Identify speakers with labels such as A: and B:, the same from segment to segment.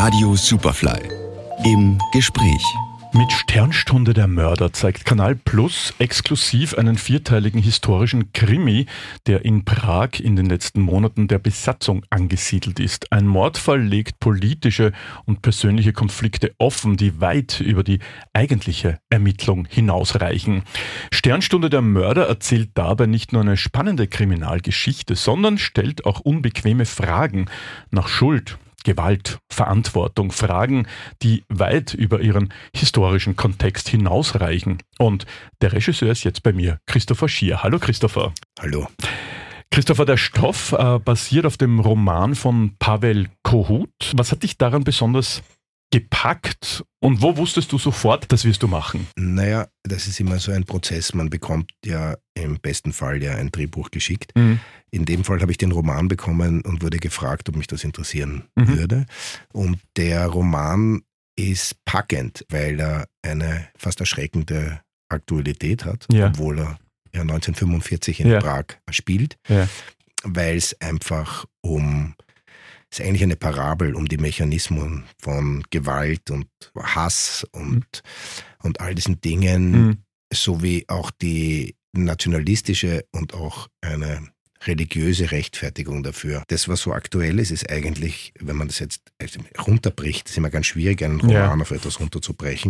A: Radio Superfly im Gespräch.
B: Mit Sternstunde der Mörder zeigt Kanal Plus exklusiv einen 4-teiligen historischen Krimi, der in Prag in den letzten Monaten der Besatzung angesiedelt ist. Ein Mordfall legt politische und persönliche Konflikte offen, die weit über die eigentliche Ermittlung hinausreichen. Sternstunde der Mörder erzählt dabei nicht nur eine spannende Kriminalgeschichte, sondern stellt auch unbequeme Fragen nach Schuld, Gewalt, Verantwortung, Fragen, die weit über ihren historischen Kontext hinausreichen. Und der Regisseur ist jetzt bei mir, Christopher Schier. Hallo Christopher.
C: Hallo.
B: Christopher, der Stoff basiert auf dem Roman von Pavel Kohut. Was hat dich daran besonders gepackt und wo wusstest du sofort, das wirst du machen?
C: Naja, das ist immer so ein Prozess. Man bekommt ja im besten Fall ja ein Drehbuch geschickt. In dem Fall habe ich den Roman bekommen und wurde gefragt, ob mich das interessieren würde. Und der Roman ist packend, weil er eine fast erschreckende Aktualität hat, obwohl er ja 1945 in Prag spielt, weil es einfach es ist eigentlich eine Parabel um die Mechanismen von Gewalt und Hass und all diesen Dingen, sowie auch die nationalistische und auch eine religiöse Rechtfertigung dafür. Das, was so aktuell ist, ist eigentlich, wenn man das jetzt runterbricht, ist immer ganz schwierig, einen Roman auf etwas runterzubrechen,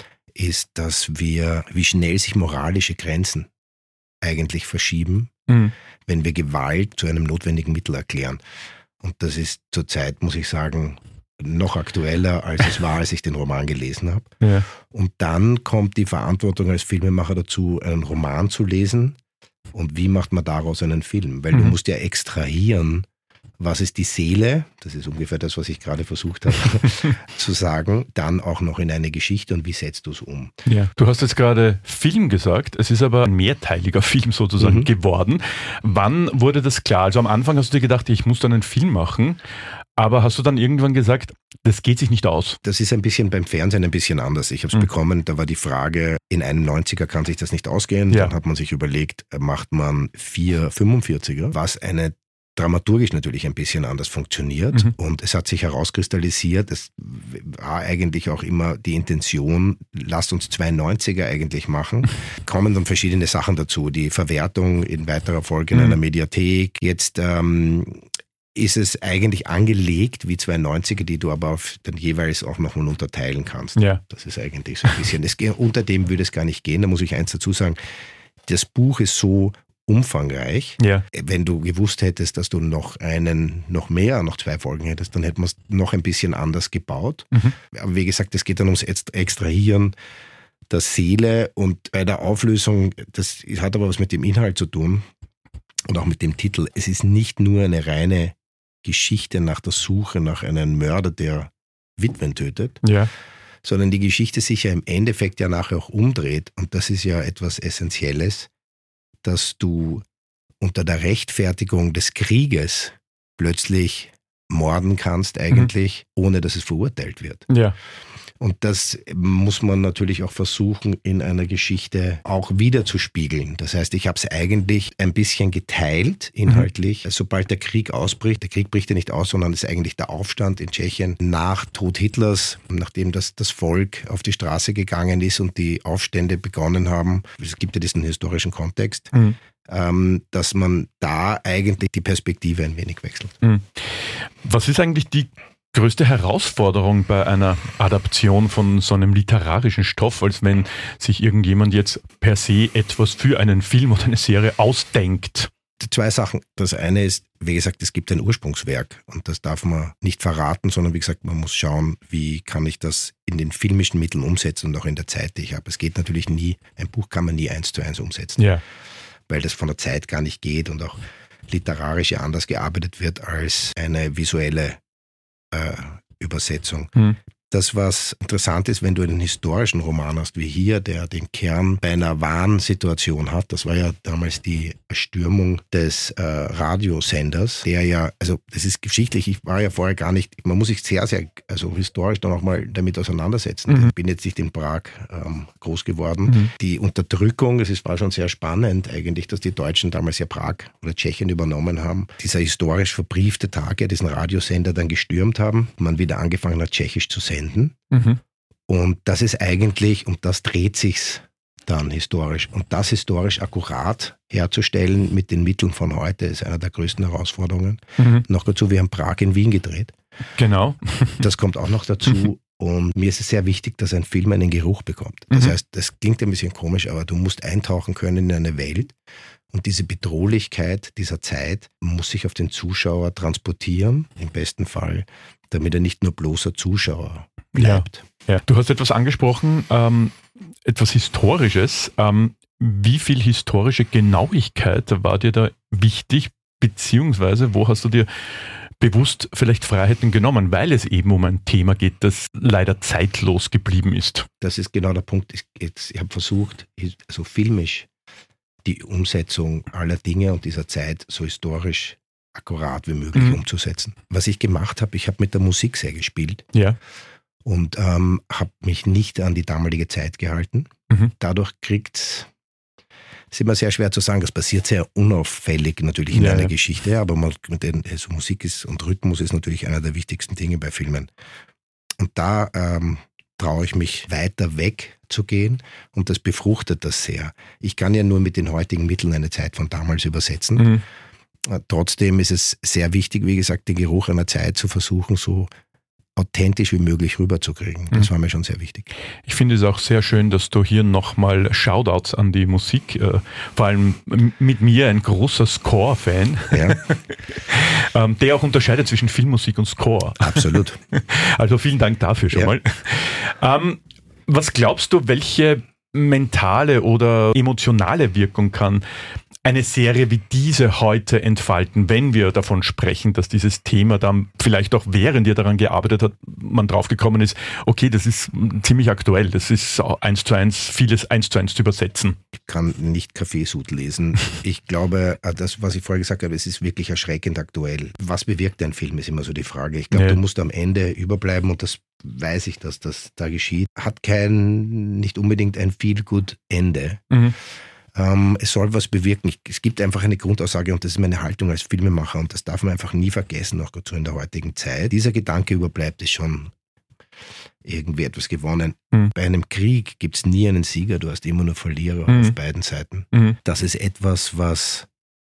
C: ist, dass wie schnell sich moralische Grenzen eigentlich verschieben, wenn wir Gewalt zu einem notwendigen Mittel erklären. Und das ist zurzeit, muss ich sagen, noch aktueller, als es war, als ich den Roman gelesen habe. Ja. Und dann kommt die Verantwortung als Filmemacher dazu, einen Roman zu lesen. Und wie macht man daraus einen Film? Weil du musst ja extrahieren, was ist die Seele, das ist ungefähr das, was ich gerade versucht habe zu sagen, dann auch noch in eine Geschichte und wie setzt du es um?
B: Ja. Du hast jetzt gerade Film gesagt, es ist aber ein mehrteiliger Film sozusagen geworden. Wann wurde das klar? Also am Anfang hast du dir gedacht, ich muss dann einen Film machen, aber hast du dann irgendwann gesagt, das geht sich nicht aus?
C: Das ist ein bisschen beim Fernsehen ein bisschen anders. Ich habe es bekommen, da war die Frage, in einem 90er kann sich das nicht ausgehen. Dann hat man sich überlegt, macht man 4 45er, was eine dramaturgisch natürlich ein bisschen anders funktioniert und es hat sich herauskristallisiert, es war eigentlich auch immer die Intention, lasst uns 2 90er eigentlich machen, kommen dann verschiedene Sachen dazu, die Verwertung in weiterer Folge in einer Mediathek, jetzt ist es eigentlich angelegt wie 2 90er, die du aber auf dann jeweils auch nochmal unterteilen kannst. Ja. Das ist eigentlich so ein bisschen, unter dem würde es gar nicht gehen, da muss ich eins dazu sagen, das Buch ist so umfangreich. Ja. Wenn du gewusst hättest, dass du noch 2 Folgen hättest, dann hätten wir es noch ein bisschen anders gebaut. Aber wie gesagt, es geht dann ums Extrahieren der Seele und bei der Auflösung, das hat aber was mit dem Inhalt zu tun und auch mit dem Titel. Es ist nicht nur eine reine Geschichte nach der Suche nach einem Mörder, der Witwen tötet, sondern die Geschichte sich ja im Endeffekt ja nachher auch umdreht und das ist ja etwas Essentielles, dass du unter der Rechtfertigung des Krieges plötzlich morden kannst eigentlich, ohne dass es verurteilt wird. Ja. Und das muss man natürlich auch versuchen, in einer Geschichte auch wiederzuspiegeln. Das heißt, ich habe es eigentlich ein bisschen geteilt inhaltlich. Sobald der Krieg ausbricht, der Krieg bricht ja nicht aus, sondern es ist eigentlich der Aufstand in Tschechien nach Tod Hitlers, nachdem das Volk auf die Straße gegangen ist und die Aufstände begonnen haben. Es gibt ja diesen historischen Kontext. Dass man da eigentlich die Perspektive ein wenig wechselt.
B: Was ist eigentlich die größte Herausforderung bei einer Adaption von so einem literarischen Stoff, als wenn sich irgendjemand jetzt per se etwas für einen Film oder eine Serie ausdenkt?
C: 2 Sachen. Das eine ist, wie gesagt, es gibt ein Ursprungswerk und das darf man nicht verraten, sondern wie gesagt, man muss schauen, wie kann ich das in den filmischen Mitteln umsetzen und auch in der Zeit, die ich habe. Es geht natürlich nie, ein Buch kann man nie 1:1 umsetzen, weil das von der Zeit gar nicht geht und auch literarisch ja anders gearbeitet wird als eine visuelle Übersetzung. das, was interessant ist, wenn du einen historischen Roman hast, wie hier, der den Kern bei einer wahren Situation hat. Das war ja damals die Erstürmung des Radiosenders, der ja, also das ist geschichtlich, ich war ja vorher gar nicht, man muss sich sehr, sehr, also historisch dann auch mal damit auseinandersetzen. Ich bin jetzt nicht in Prag groß geworden. Die Unterdrückung, war schon sehr spannend eigentlich, dass die Deutschen damals ja Prag oder Tschechien übernommen haben. Dieser historisch verbriefte Tag, ja, diesen Radiosender dann gestürmt haben, man wieder angefangen hat, Tschechisch zu senden. Und das ist eigentlich, um das dreht sich's dann historisch. Und das historisch akkurat herzustellen mit den Mitteln von heute ist einer der größten Herausforderungen. Noch dazu, wir haben Prag in Wien gedreht.
B: Genau.
C: Das kommt auch noch dazu. Und mir ist es sehr wichtig, dass ein Film einen Geruch bekommt. Das heißt, das klingt ein bisschen komisch, aber du musst eintauchen können in eine Welt. Und diese Bedrohlichkeit dieser Zeit muss sich auf den Zuschauer transportieren, im besten Fall, damit er nicht nur bloßer Zuschauer bleibt.
B: Ja. Du hast etwas angesprochen, etwas Historisches. Wie viel historische Genauigkeit war dir da wichtig, beziehungsweise wo hast du dir bewusst vielleicht Freiheiten genommen, weil es eben um ein Thema geht, das leider zeitlos geblieben ist? Das ist genau der Punkt. Ich habe versucht, also filmisch die Umsetzung aller Dinge und dieser Zeit so historisch akkurat wie möglich umzusetzen. Was ich gemacht habe, ich habe mit der Musik sehr gespielt und habe mich nicht an die damalige Zeit gehalten. Dadurch ist immer sehr schwer zu sagen, das passiert sehr unauffällig natürlich in einer Geschichte, aber also Musik und Rhythmus ist natürlich einer der wichtigsten Dinge bei Filmen. Und da traue ich mich weiter weg zu gehen und das befruchtet das sehr. Ich kann ja nur mit den heutigen Mitteln eine Zeit von damals übersetzen. Trotzdem ist es sehr wichtig, wie gesagt, den Geruch einer Zeit zu versuchen, so authentisch wie möglich rüberzukriegen. Das war mir schon sehr wichtig. Ich finde es auch sehr schön, dass du hier nochmal Shoutouts an die Musik, vor allem mit mir ein großer Score-Fan, der auch unterscheidet zwischen Filmmusik und Score. Absolut. Also vielen Dank dafür schon mal. Was glaubst du, welche mentale oder emotionale Wirkung kann eine Serie wie diese heute entfalten, wenn wir davon sprechen, dass dieses Thema dann vielleicht auch während ihr daran gearbeitet habt, man draufgekommen ist, okay, das ist ziemlich aktuell, das ist 1:1, vieles 1:1 zu übersetzen. Ich kann nicht Kaffeesud lesen. Ich glaube, das, was ich vorher gesagt habe, es ist wirklich erschreckend aktuell. Was bewirkt ein Film, ist immer so die Frage. Ich glaube, du musst am Ende überbleiben und das weiß ich, dass das da geschieht. Hat nicht unbedingt ein Feel-Good-Ende. Es soll was bewirken. Es gibt einfach eine Grundaussage und das ist meine Haltung als Filmemacher und das darf man einfach nie vergessen, auch dazu in der heutigen Zeit. Dieser Gedanke überbleibt, ist schon irgendwie etwas gewonnen. Bei einem Krieg gibt es nie einen Sieger, du hast immer nur Verlierer auf beiden Seiten. Das ist etwas, was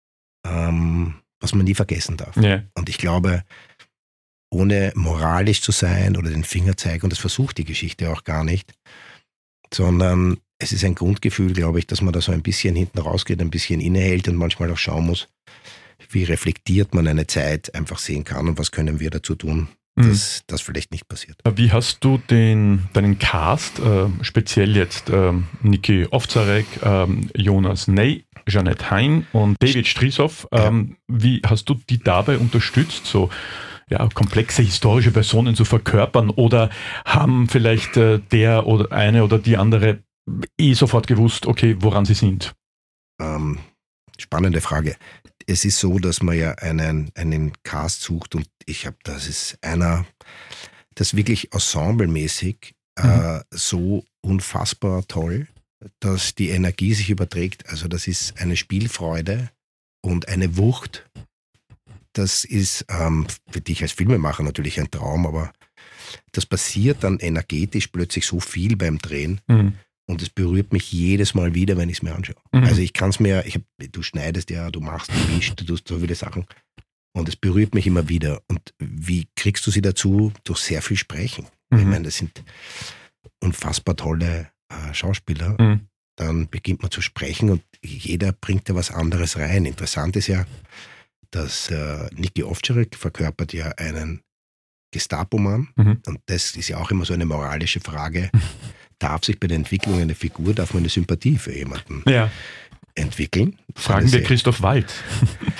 B: man nie vergessen darf. Und ich glaube, ohne moralisch zu sein oder den Finger zeigen, und das versucht die Geschichte auch gar nicht, sondern es ist ein Grundgefühl, glaube ich, dass man da so ein bisschen hinten rausgeht, ein bisschen innehält und manchmal auch schauen muss, wie reflektiert man eine Zeit einfach sehen kann und was können wir dazu tun, dass das vielleicht nicht passiert. Wie hast du deinen Cast, speziell jetzt Niki Ovtšarek, Jonas Ney, Jeanette Hein und David Strisow, wie hast du die dabei unterstützt, so komplexe historische Personen zu verkörpern oder haben vielleicht der oder eine oder die andere sofort gewusst, okay, woran sie sind? Spannende Frage. Es ist so, dass man ja einen Cast sucht und das ist das wirklich ensemblemäßig so unfassbar toll, dass die Energie sich überträgt. Also das ist eine Spielfreude und eine Wucht. Das ist für dich als Filmemacher natürlich ein Traum, aber das passiert dann energetisch plötzlich so viel beim Drehen. Und es berührt mich jedes Mal wieder, wenn ich es mir anschaue. Also ich kann es mir, du schneidest ja, du machst, du mischst, du tust so viele Sachen. Und es berührt mich immer wieder. Und wie kriegst du sie dazu? Durch sehr viel Sprechen. Ich meine, das sind unfassbar tolle Schauspieler. Dann beginnt man zu sprechen und jeder bringt da was anderes rein. Interessant ist ja, dass Niki Ovtšarek verkörpert ja einen Gestapo-Mann. Und das ist ja auch immer so eine moralische Frage. Darf sich bei der Entwicklung einer Figur, darf man eine Sympathie für jemanden entwickeln? Fragen wir Christoph Waltz.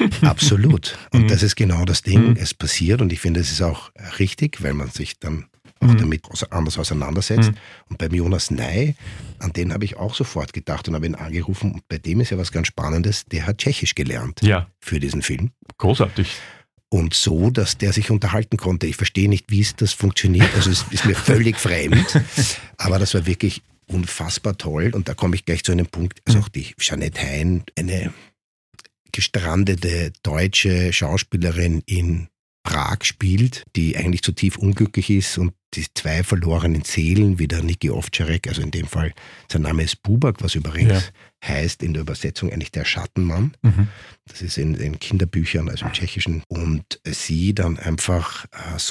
B: Absolut. Und das ist genau das Ding. Es passiert und ich finde, es ist auch richtig, weil man sich dann
C: auch damit anders auseinandersetzt. Und beim Jonas Ney, an den habe ich auch sofort gedacht und habe ihn angerufen. Und bei dem ist ja was ganz Spannendes, der hat Tschechisch gelernt für diesen Film.
B: Großartig.
C: Und so, dass der sich unterhalten konnte. Ich verstehe nicht, wie das funktioniert. Also es ist mir völlig fremd. Aber das war wirklich unfassbar toll. Und da komme ich gleich zu einem Punkt. Also auch die Jeanette Hein, eine gestrandete deutsche Schauspielerin in Prag spielt, die eigentlich zutiefst unglücklich ist und die 2 verlorenen Seelen, wie der Niki Ovtcharek, also in dem Fall, sein Name ist Bubak, was übrigens heißt in der Übersetzung eigentlich der Schattenmann. Das ist in den Kinderbüchern, also im Tschechischen. Und sie dann einfach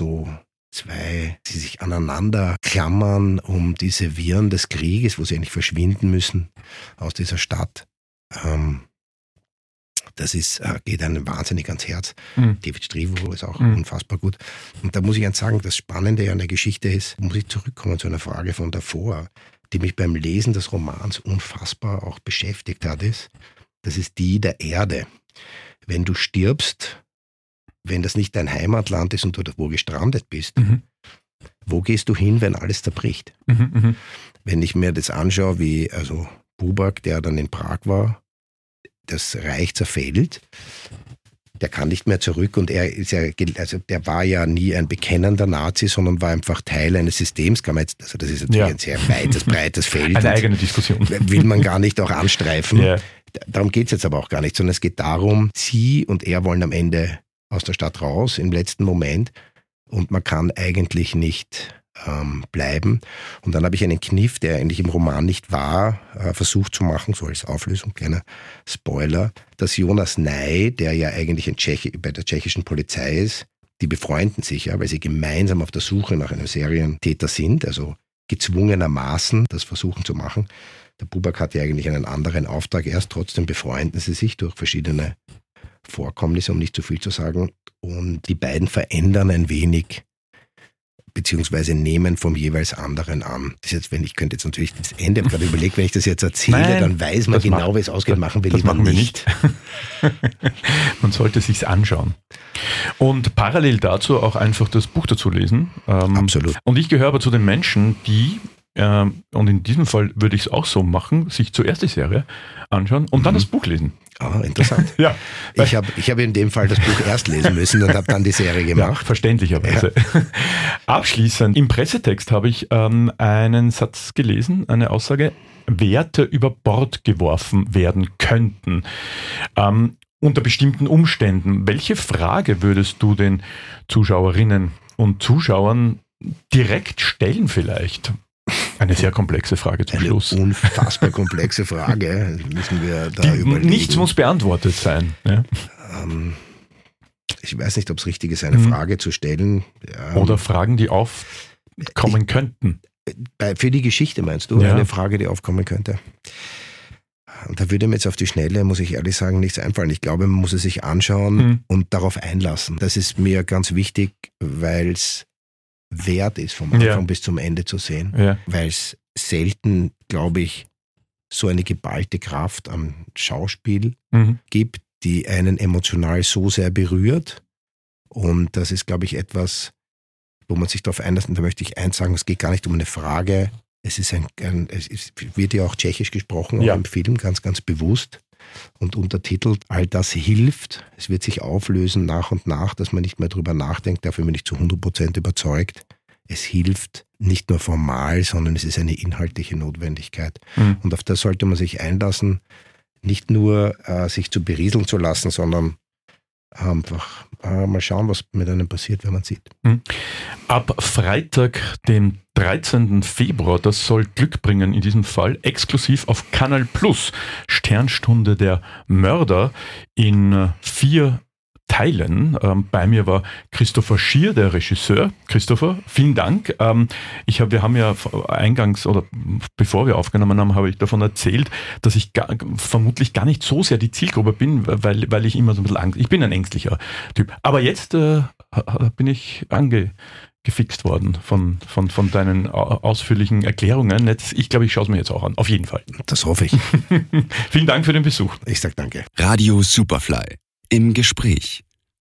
C: sie sich aneinander klammern um diese Viren des Krieges, wo sie eigentlich verschwinden müssen aus dieser Stadt. Das geht einem wahnsinnig ans Herz. David Strivo ist auch unfassbar gut. Und da muss ich eins sagen, das Spannende an der Geschichte ist, muss ich zurückkommen zu einer Frage von davor, die mich beim Lesen des Romans unfassbar auch beschäftigt hat, das ist die der Erde. Wenn du stirbst, wenn das nicht dein Heimatland ist und du wo gestrandet bist, wo gehst du hin, wenn alles zerbricht? Wenn ich mir das anschaue, wie Bubak, der dann in Prag war, das Reich zerfällt, der kann nicht mehr zurück und er ist der war ja nie ein bekennender Nazi, sondern war einfach Teil eines Systems. Das ist natürlich ein sehr weites, breites Feld.
B: Eine eigene Diskussion.
C: Will man gar nicht auch anstreifen. Darum geht es jetzt aber auch gar nicht, sondern es geht darum, sie und er wollen am Ende aus der Stadt raus im letzten Moment und man kann eigentlich nicht bleiben. Und dann habe ich einen Kniff, der eigentlich im Roman nicht war, versucht zu machen, so als Auflösung, kleiner Spoiler, dass Jonas Ney, der ja eigentlich bei der tschechischen Polizei ist, die befreunden sich ja, weil sie gemeinsam auf der Suche nach einem Serientäter sind, also gezwungenermaßen das versuchen zu machen. Der Bubak hat ja eigentlich einen anderen Auftrag erst, trotzdem befreunden sie sich durch verschiedene Vorkommnisse, um nicht zu viel zu sagen. Und die beiden verändern ein wenig beziehungsweise nehmen vom jeweils anderen an. Ich könnte jetzt natürlich das Ende gerade überlegt, wenn ich das jetzt erzähle, dann weiß man genau, wie es ausgeht. Machen wir lieber nicht.
B: Man sollte sich's anschauen. Und parallel dazu auch einfach das Buch dazu lesen.
C: Absolut.
B: Und ich gehöre aber zu den Menschen, die, und in diesem Fall würde ich es auch so machen, sich zuerst die Serie anschauen und dann das Buch lesen.
C: Ah, interessant.
B: Ja.
C: Ich habe in dem Fall das Buch erst lesen müssen und habe dann die Serie gemacht.
B: Ja, verständlicherweise. Ja. Abschließend, im Pressetext habe ich einen Satz gelesen, eine Aussage, Werte über Bord geworfen werden könnten. Unter bestimmten Umständen. Welche Frage würdest du den Zuschauerinnen und Zuschauern direkt stellen vielleicht? Eine sehr komplexe Frage zum Schluss.
C: Eine unfassbar komplexe Frage. Müssen wir da überlegen.
B: Nichts muss beantwortet sein. Ja.
C: Ich weiß nicht, ob es richtig ist, eine Frage zu stellen.
B: Oder Fragen, die aufkommen könnten.
C: Für die Geschichte meinst du? Ja. Eine Frage, die aufkommen könnte. Da würde mir jetzt auf die Schnelle, muss ich ehrlich sagen, nichts einfallen. Ich glaube, man muss es sich anschauen und darauf einlassen. Das ist mir ganz wichtig, weil es wert ist, vom Anfang bis zum Ende zu sehen, weil es selten, glaube ich, so eine geballte Kraft am Schauspiel gibt, die einen emotional so sehr berührt. Und das ist, glaube ich, etwas, wo man sich darauf einlässt. Und da möchte ich eins sagen, es geht gar nicht um eine Frage. Es wird ja auch tschechisch gesprochen, auch im Film, ganz, ganz bewusst. Und untertitelt, all das hilft. Es wird sich auflösen nach und nach, dass man nicht mehr drüber nachdenkt. Dafür bin ich zu 100% überzeugt. Es hilft nicht nur formal, sondern es ist eine inhaltliche Notwendigkeit. Und auf das sollte man sich einlassen, nicht nur sich zu berieseln zu lassen, sondern einfach mal schauen, was mit einem passiert, wenn man sieht.
B: Ab Freitag, dem 13. Februar, das soll Glück bringen in diesem Fall, exklusiv auf Kanal Plus, Sternstunde der Mörder in 4 Teilen. Bei mir war Christopher Schier, der Regisseur. Christopher, vielen Dank. Wir haben ja eingangs oder bevor wir aufgenommen haben, habe ich davon erzählt, dass ich vermutlich gar nicht so sehr die Zielgruppe bin, weil ich immer so ein bisschen Angst. Ich bin ein ängstlicher Typ. Aber jetzt bin ich angefixt worden von deinen ausführlichen Erklärungen. Ich glaube, ich schaue es mir jetzt auch an. Auf jeden Fall.
C: Das hoffe ich.
B: Vielen Dank für den Besuch.
C: Ich sage danke.
A: Radio Superfly. Im Gespräch.